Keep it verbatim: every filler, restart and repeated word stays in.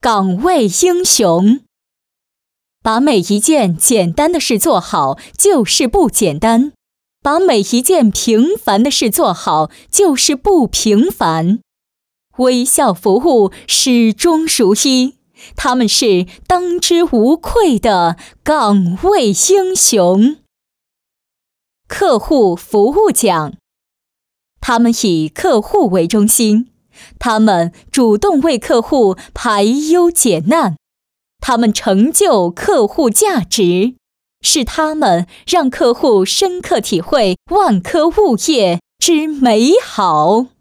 岗位英雄。把每一件简单的事做好，就是不简单；把每一件平凡的事做好，就是不平凡。微笑服务始终如一，他们是当之无愧的岗位英雄。客户服务奖，他们以客户为中心，他们主动为客户排忧解难，他们成就客户价值，是他们让客户深刻体会万科物业之美好。